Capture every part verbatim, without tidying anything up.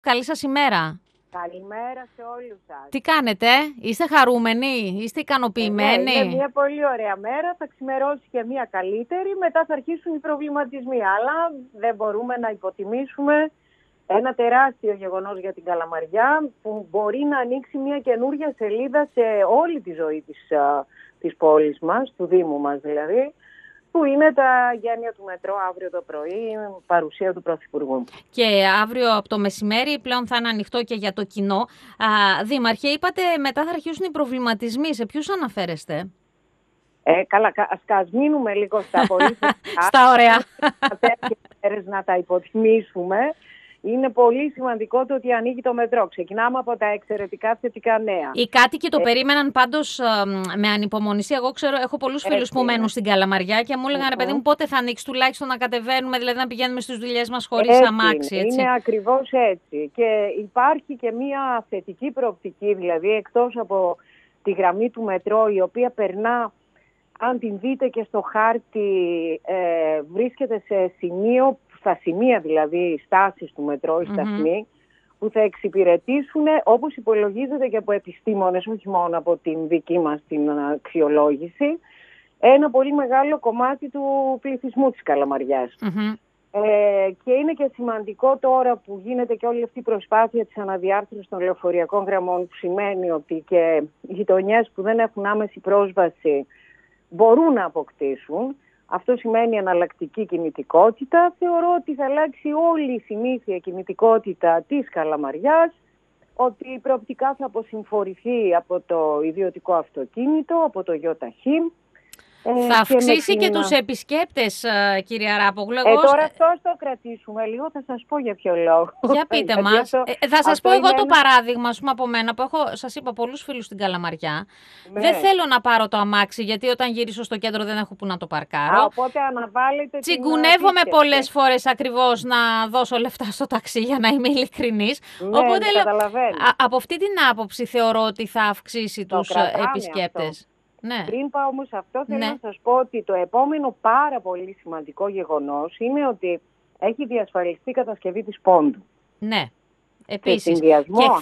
Καλή σας ημέρα. Καλημέρα σε όλους σας. Τι κάνετε, είστε χαρούμενοι, είστε ικανοποιημένοι? Ναι, είναι μια πολύ ωραία μέρα, θα ξημερώσει και μια καλύτερη, μετά θα αρχίσουν οι προβληματισμοί. Αλλά δεν μπορούμε να υποτιμήσουμε ένα τεράστιο γεγονός για την Καλαμαριά που μπορεί να ανοίξει μια καινούρια σελίδα σε όλη τη ζωή της, της πόλης μας, του Δήμου μας δηλαδή, που είναι τα γένεια του μετρό αύριο το πρωί, παρουσία του Πρωθυπουργού. Και αύριο από το μεσημέρι πλέον θα είναι ανοιχτό και για το κοινό. Α, Δήμαρχε, είπατε μετά θα αρχίσουν οι προβληματισμοί. Σε ποιους αναφέρεστε? Ε, καλά, ας μείνουμε λίγο στα πολύ στα ωραία. να τα υποτιμήσουμε. Είναι πολύ σημαντικό το ότι ανοίγει το μετρό. Ξεκινάμε από τα εξαιρετικά θετικά νέα. Οι κάτοικοι το ε... περίμεναν πάντως ε, με ανυπομονησία. Εγώ ξέρω, έχω πολλούς φίλους που μένουν στην Καλαμαριά και μου έλεγαν, mm-hmm. ρε παιδί μου, πότε θα ανοίξει τουλάχιστον να κατεβαίνουμε, δηλαδή να πηγαίνουμε στις δουλειές μας χωρίς έτσι αμάξι. Έτσι. Είναι ακριβώς έτσι. Και υπάρχει και μια θετική προοπτική, δηλαδή εκτός από τη γραμμή του μετρό, η οποία περνά, αν την δείτε και στο χάρτη, ε, βρίσκεται σε σημείο, στα σημεία δηλαδή στάσεις του μετρό, οι σταθμοί, mm-hmm. που θα εξυπηρετήσουν, όπως υπολογίζεται και από επιστήμονες, όχι μόνο από την δική μας την αξιολόγηση, ένα πολύ μεγάλο κομμάτι του πληθυσμού της Καλαμαριάς. Mm-hmm. Ε, και είναι και σημαντικό τώρα που γίνεται και όλη αυτή η προσπάθεια της αναδιάρθρωσης των λεωφορειακών γραμμών, που σημαίνει ότι και οι γειτονιές που δεν έχουν άμεση πρόσβαση μπορούν να αποκτήσουν. Αυτό σημαίνει εναλλακτική κινητικότητα. Θεωρώ ότι θα αλλάξει όλη η συνήθεια κινητικότητα της Καλαμαριάς, ότι προοπτικά θα αποσυμφορηθεί από το ιδιωτικό αυτοκίνητο, από το ΙΟΤΑΧΗ. Θα αυξήσει και, και τους επισκέπτες, κυρία Ράπογλου. Ε, τώρα αυτό το κρατήσουμε λίγο, θα σας πω για ποιο λόγο. Για πείτε μας. Αυτό, ε, θα σας πω εγώ το ένα... παράδειγμα, ας πούμε, από μένα, που έχω, σας είπα, πολλούς φίλους στην Καλαμαριά. Ναι. Δεν θέλω να πάρω το αμάξι, γιατί όταν γυρίσω στο κέντρο δεν έχω που να το παρκάρω. Α, οπότε αναβάλλετε. Τσιγκουνεύομαι πολλές φορές ακριβώς να δώσω λεφτά στο ταξί, για να είμαι ειλικρινής. Ναι, οπότε, λέω, από αυτή την άποψη θεωρώ ότι θα αυξήσει το τους επισκέπτες. Αυτό. Ναι. Πριν πάω όμως σε αυτό, θέλω ναι. να σας πω ότι το επόμενο πάρα πολύ σημαντικό γεγονός είναι ότι έχει διασφαλιστεί η κατασκευή της Πόντου. Ναι. Επίσης, και,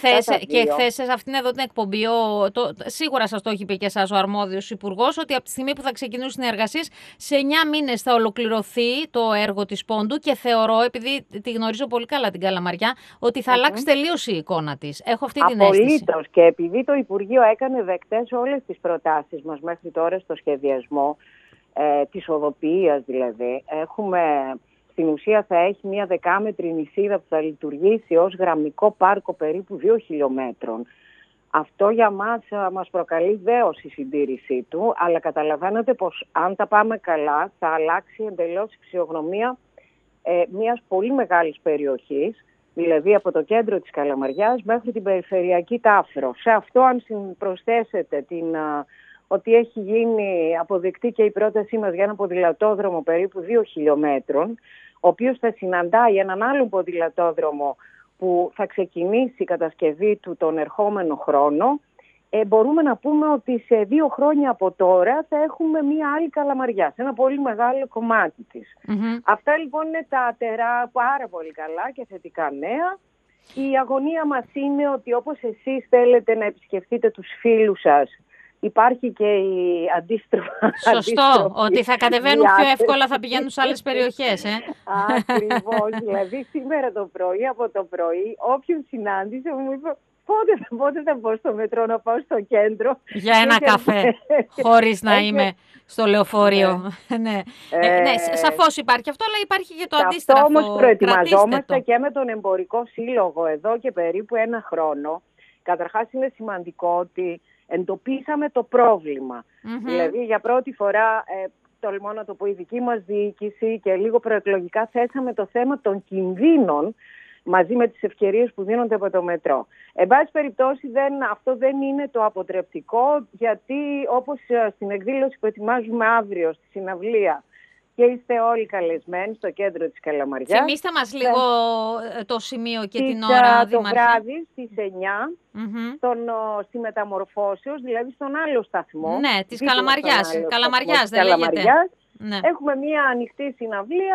και χθες σε αυτήν εδώ την εκπομπή, ο, το, σίγουρα σας το έχει πει και εσάς ο αρμόδιος υπουργός, ότι από τη στιγμή που θα ξεκινήσουν οι εργασίες, σε εννιά μήνες θα ολοκληρωθεί το έργο της Πόντου και θεωρώ, επειδή τη γνωρίζω πολύ καλά την Καλαμαριά, ότι θα mm-hmm. αλλάξει τελείως η εικόνα της. Έχω αυτή την Απολύτως. αίσθηση. Και επειδή το Υπουργείο έκανε δεκτές όλες τις προτάσεις μας μέχρι τώρα στο σχεδιασμό, ε, της οδοποιίας δηλαδή, έχουμε... Στην ουσία θα έχει μια δεκάμετρη νησίδα που θα λειτουργήσει ως γραμμικό πάρκο περίπου δύο χιλιόμετρων. Αυτό για μας μας προκαλεί δέος η συντήρησή του, αλλά καταλαβαίνετε πως αν τα πάμε καλά θα αλλάξει εντελώς η φυσιογνωμία ε, μιας πολύ μεγάλης περιοχής, δηλαδή από το κέντρο της Καλαμαριάς μέχρι την περιφερειακή Τάφρο. Σε αυτό αν προσθέσετε την... ότι έχει γίνει αποδεκτή και η πρότασή μας για ένα ποδηλατόδρομο περίπου δύο χιλιόμετρων, ο οποίος θα συναντάει έναν άλλον ποδηλατόδρομο που θα ξεκινήσει η κατασκευή του τον ερχόμενο χρόνο, ε, μπορούμε να πούμε ότι σε δύο χρόνια από τώρα θα έχουμε μία άλλη Καλαμαριά, σε ένα πολύ μεγάλο κομμάτι της. Mm-hmm. Αυτά λοιπόν είναι τα τερά πάρα πολύ καλά και θετικά νέα. Η αγωνία μας είναι ότι όπως εσείς θέλετε να επισκεφτείτε τους φίλους σας, υπάρχει και η αντίστροφα. Σωστό, ότι θα κατεβαίνουν πιο εύκολα, θα πηγαίνουν σε άλλες περιοχές. Ε? Ακριβώς, δηλαδή σήμερα το πρωί, από το πρωί, όποιον συνάντησε μου είπε πότε, πότε θα πω στο μετρό να πάω στο κέντρο. Για ένα καφέ, χωρίς να είμαι στο λεωφορείο. ναι, ε, ναι, σαφώς υπάρχει αυτό, αλλά υπάρχει και το αντίστροφο. Αυτό όμως προετοιμαζόμαστε και με τον Εμπορικό Σύλλογο εδώ και περίπου ένα χρόνο. Καταρχάς είναι σημαντικό ότι εντοπίσαμε το πρόβλημα. Mm-hmm. Δηλαδή για πρώτη φορά, ε, τολμώ να το πω, η δική μας διοίκηση και λίγο προεκλογικά θέσαμε το θέμα των κινδύνων μαζί με τις ευκαιρίες που δίνονται από το μετρό. Εν πάση περιπτώσει δεν, αυτό δεν είναι το αποτρεπτικό, γιατί όπως στην εκδήλωση που ετοιμάζουμε αύριο στη συναυλία και είστε όλοι καλεσμένοι στο κέντρο της Καλαμαριάς. Θυμήστε μας λίγο ε, το σημείο και την ώρα, Δήμαρχε. Το βράδυ στις εννιά, mm-hmm. στον, στη Μεταμορφώσεως, δηλαδή στον άλλο σταθμό. Ναι, της Καλαμαριάς. Καλαμαριάς δεν λέγεται. Ναι. Έχουμε μία ανοιχτή συναυλία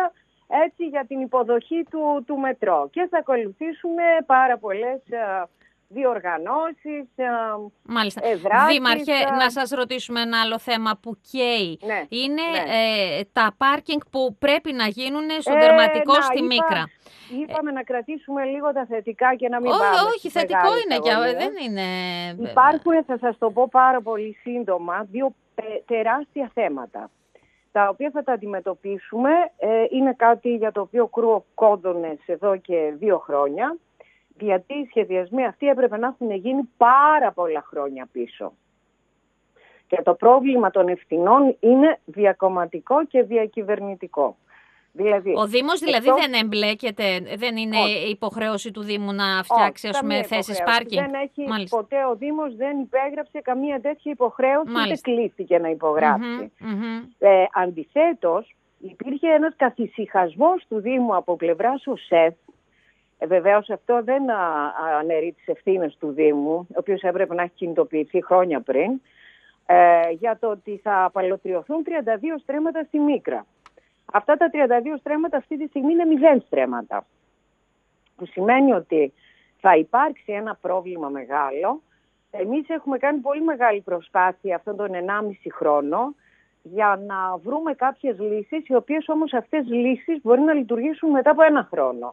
έτσι, για την υποδοχή του, του μετρό. Και θα ακολουθήσουμε πάρα πολλές διοργανώσεις, Μάλιστα. εδράσεις. Δήμαρχε, να σας ρωτήσουμε ένα άλλο θέμα που καίει. Ναι, είναι ναι. Ε, τα πάρκινγκ που πρέπει να γίνουν στον τερματικό ε, στη είπα, Μίκρα. Είπαμε ε, να κρατήσουμε λίγο τα θετικά και να μην ό, πάμε. Όχι, θετικό είναι, και, δεν είναι... Υπάρχουν, θα σας το πω πάρα πολύ σύντομα, δύο τεράστια θέματα, τα οποία θα τα αντιμετωπίσουμε. Ε, είναι κάτι για το οποίο κρούω κόδωνες εδώ και δύο χρόνια. Γιατί οι σχεδιασμοί αυτοί έπρεπε να έχουν γίνει πάρα πολλά χρόνια πίσω. Και το πρόβλημα των ευθυνών είναι διακομματικό και διακυβερνητικό. Δηλαδή, ο Δήμος δηλαδή εκτός... δεν εμπλέκεται, δεν είναι Όχι. υποχρέωση του Δήμου να φτιάξει ας πούμε, θέσεις πάρκινγκ. Δεν έχει Μάλιστα. ποτέ ο Δήμος δεν υπέγραψε καμία τέτοια υποχρέωση, Μάλιστα. ούτε κλείστηκε να υπογράψει. Mm-hmm, mm-hmm. Ε, αντιθέτως, υπήρχε ένας καθησυχασμός του Δήμου από πλευράς ΟΣΕΘ. Ε, βεβαίως αυτό δεν α, α, αναιρεί τις ευθύνες του Δήμου, ο οποίος έπρεπε να έχει κινητοποιηθεί χρόνια πριν, ε, για το ότι θα απαλωτριωθούν τριάντα δύο στρέμματα στη Μίκρα. Αυτά τα τριάντα δύο στρέμματα αυτή τη στιγμή είναι μηδέν στρέμματα. Που σημαίνει ότι θα υπάρξει ένα πρόβλημα μεγάλο. Εμείς έχουμε κάνει πολύ μεγάλη προσπάθεια αυτόν τον ενάμιση χρόνο για να βρούμε κάποιες λύσεις, οι οποίες όμως αυτές οι λύσεις μπορεί να λειτουργήσουν μετά από ένα χρόνο.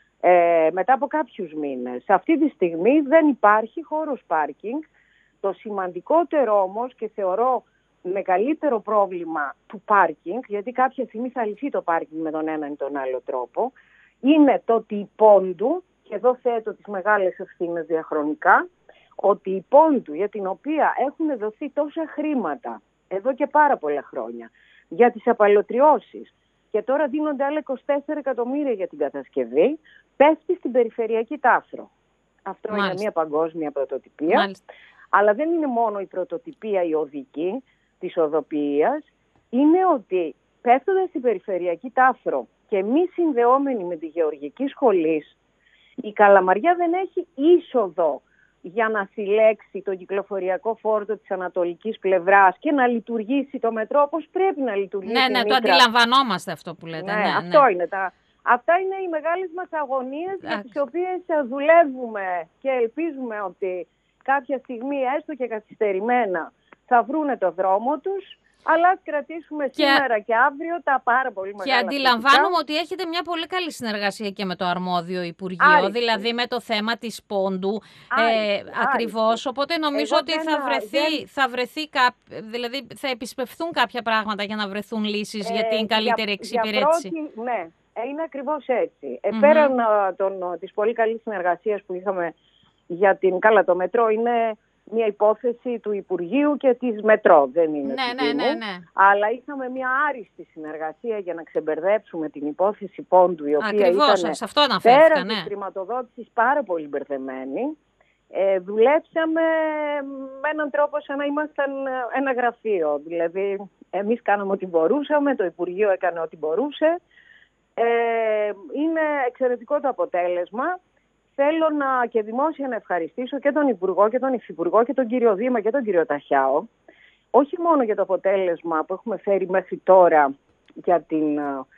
Ε, μετά από κάποιους μήνες. Αυτή τη στιγμή δεν υπάρχει χώρος πάρκινγκ. Το σημαντικότερο όμως, και θεωρώ μεγαλύτερο πρόβλημα του πάρκινγκ, γιατί κάποια στιγμή θα λυθεί το πάρκινγκ με τον έναν ή τον άλλο τρόπο, είναι το ότι η Πόντου, και εδώ θέτω τις μεγάλες ευθύνες διαχρονικά, ότι η Πόντου, για την οποία έχουν δοθεί τόσα χρήματα εδώ και πάρα πολλά χρόνια για τις απαλωτριώσεις, και τώρα δίνονται άλλα είκοσι τέσσερα εκατομμύρια για την κατασκευή, πέφτει στην περιφερειακή Τάφρο. Αυτό Μάλιστα. είναι μια παγκόσμια πρωτοτυπία. Μάλιστα. Αλλά δεν είναι μόνο η πρωτοτυπία η οδική της οδοποιίας. Είναι ότι πέφτοντας στην περιφερειακή Τάφρο και μη συνδεόμενη με τη γεωργική σχολή, η Καλαμαριά δεν έχει είσοδο για να συλλέξει το κυκλοφοριακό φόρτο της ανατολικής πλευράς και να λειτουργήσει το μετρό όπως πρέπει να λειτουργήσει. Ναι, ναι, το αντιλαμβανόμαστε αυτό που λέτε. Ναι, ναι, αυτό ναι. είναι. Τα... Αυτά είναι οι μεγάλες μας αγωνίες για τις οποίες δουλεύουμε και ελπίζουμε ότι κάποια στιγμή, έστω και καθυστερημένα, θα βρούνε το δρόμο τους. Αλλά ας κρατήσουμε και... σήμερα και αύριο τα πάρα πολύ μεγάλα. Και αντιλαμβάνομαι φυσικά. Ότι έχετε μια πολύ καλή συνεργασία και με το αρμόδιο Υπουργείο, Άριστη. δηλαδή με το θέμα της Πόντου, ε, ακριβώς. Οπότε νομίζω Εγώ ότι θα βρεθεί, δεν... θα βρεθεί κά... δηλαδή θα επισπευθούν κάποια πράγματα για να βρεθούν λύσεις ε, για την καλύτερη για, εξυπηρέτηση. Για πρώτη, ναι, είναι ακριβώς έτσι. Mm-hmm. Ε, πέραν των, της πολύ καλής συνεργασίας που είχαμε για την καλά το μετρό, είναι μια υπόθεση του Υπουργείου και της Μετρό, δεν είναι ναι, του ναι, Δήμου, ναι, ναι. αλλά είχαμε μια άριστη συνεργασία για να ξεμπερδέψουμε την υπόθεση Πόντου, η οποία Ακριβώς, ήταν σε αυτό αναφέρθηκα, πέραν ναι. της χρηματοδότησης πάρα πολύ μπερδεμένη. Ε, δουλέψαμε με έναν τρόπο σαν να ήμασταν ένα γραφείο, δηλαδή εμείς κάναμε ό,τι μπορούσαμε, το Υπουργείο έκανε ό,τι μπορούσε. Ε, είναι εξαιρετικό το αποτέλεσμα. Θέλω να και δημόσια να ευχαριστήσω και τον Υπουργό και τον Υφυπουργό και τον κύριο Δήμα και τον κύριο Ταχιάο, όχι μόνο για το αποτέλεσμα που έχουμε φέρει μέχρι τώρα για την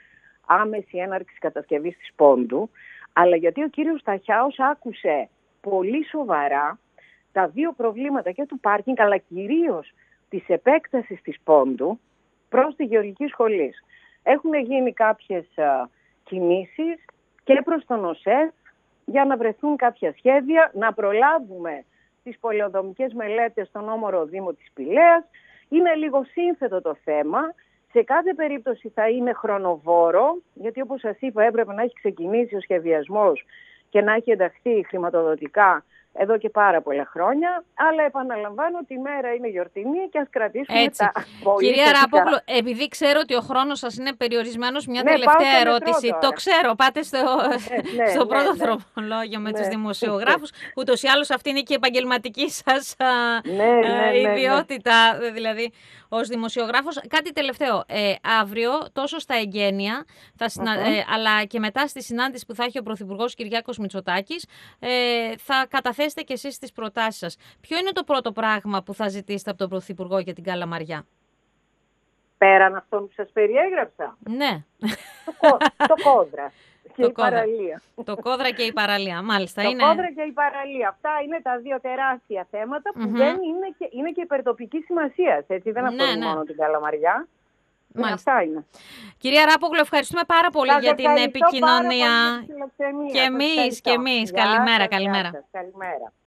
άμεση έναρξη κατασκευής της Πόντου, αλλά γιατί ο κύριος Ταχιάος άκουσε πολύ σοβαρά τα δύο προβλήματα και του πάρκινγκ, αλλά κυρίως της επέκτασης της Πόντου προς τη γεωργική σχολή. Έχουν γίνει κάποιες κινήσεις και προς τον ΟΣΕΘ, για να βρεθούν κάποια σχέδια, να προλάβουμε τις πολεοδομικές μελέτες στον όμορο Δήμο της Πηλαίας. Είναι λίγο σύνθετο το θέμα. Σε κάθε περίπτωση θα είναι χρονοβόρο, γιατί όπως σας είπα έπρεπε να έχει ξεκινήσει ο σχεδιασμός και να έχει ενταχθεί χρηματοδοτικά εδώ και πάρα πολλά χρόνια, αλλά επαναλαμβάνω ότι η μέρα είναι γιορτινή και ας κρατήσουμε Έτσι. τα πολύ Κυρία Ράπογλου, επειδή ξέρω ότι ο χρόνος σας είναι περιορισμένος, μια ναι, τελευταία ερώτηση. Το ξέρω, πάτε στο, ναι, στο ναι, πρώτο ναι, δρομολόγιο με ναι, τους δημοσιογράφους. Ούτως ή άλλως αυτή είναι και η επαγγελματική σας ναι, ναι, ναι, ιδιότητα, ναι. δηλαδή ως δημοσιογράφος. Κάτι τελευταίο. Ε, αύριο, τόσο στα εγγένεια, θα συνα... uh-huh. ε, αλλά και μετά στη συνάντηση που θα έχει ο Πρωθυπουργός Κυριάκος Μητσοτάκης, ε, θα καταθέσετε και εσείς τις προτάσεις σας. Ποιο είναι το πρώτο πράγμα που θα ζητήσετε από τον Πρωθυπουργό για την Καλαμαριά? πέραν αυτών που σας περιέγραψα. Ναι. Το, κό, το κόδρα και το η κόδρα. παραλία. Το κόδρα και η παραλία, μάλιστα. Το είναι... κόδρα και η παραλία. Αυτά είναι τα δύο τεράστια θέματα που mm-hmm. δεν είναι και, είναι και υπερτοπική σημασία. Έτσι, δεν αφορούν ναι, ναι. μόνο την Καλαμαριά. Ναι, αυτά είναι. Κυρία Ράπογλου, ευχαριστούμε πάρα πολύ σας για την επικοινωνία. Πάρα πολύ για την και εμείς, και εμείς. Καλημέρα, καλημέρα. Καλημέρα.